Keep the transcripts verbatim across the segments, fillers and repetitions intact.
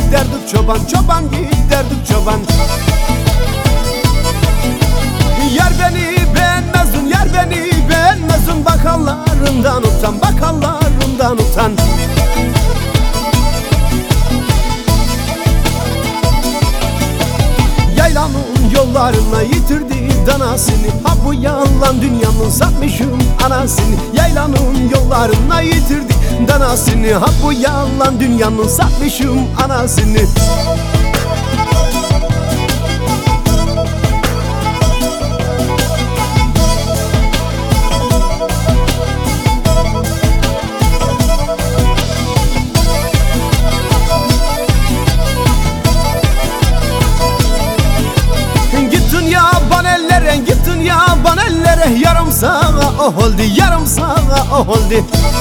giderdik çoban, çoban giderdik çoban. Yar beni beğenmezdin, yar beni beğenmezdin. Bakanlarından utan, bakanlarından utan. Yaylanın yollarına yitirdi danasını. Ha bu yalan dünyanın satmışım anasını. Yaylanın yollarına yitirdi danasını. Ha bu yalan dünyanın satmışım anasını. Gittin yaban ellere, yarım sağa oh oldu, yarım sağa oh oldu.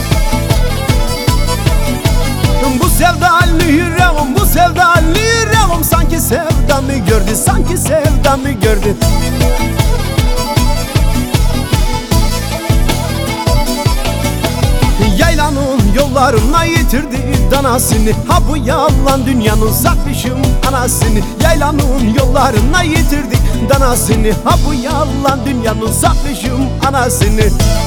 Bu sevdalı yüreğim, bu sevdalı yüreğim sanki sevdamı gördü, sanki sevdamı gördü. Yaylanın yollarına yitirdi danasını. Ha bu yalan dünyanın satmışım anasını. Yaylanın yollarına yitirdi danasını. Ha bu yalan dünyanın satmışım anasını.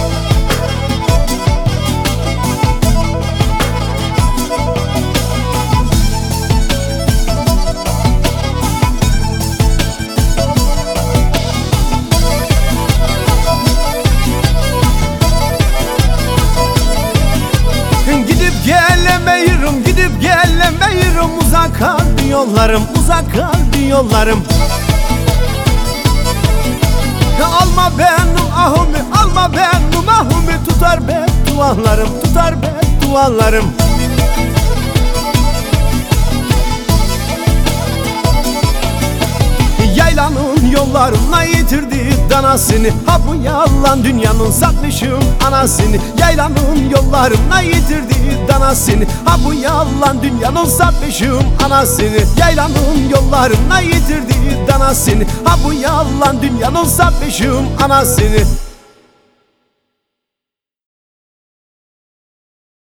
Gelemeyirim, gidip gelemeyirim. Uzak kaldı yollarım, uzak kaldı yollarım. Alma benim ahımı, alma benim ahımı. Tutar beddualarım, tutar beddualarım. Yaylanın yollarına yitirdi danasını. Ha bu yalan dünyanın satmışım anasını. Yaylanın yollarına yitirdi danasını. Ha bu yalan dünyanın satmışım anasını. Yaylanın yollarına yitirdi danasını. Ha bu yalan dünyanın satmışım anasını.